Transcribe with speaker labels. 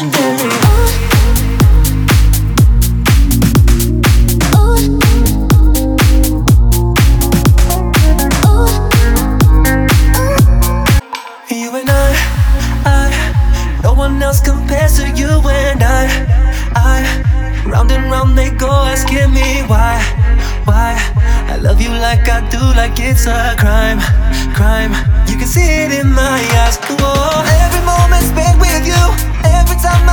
Speaker 1: You and I, no one else compares to you and I, round and round they go asking me why I love you like I do, like it's a crime. You can see it in my eyes. Whoa. Every moment spent with you, every time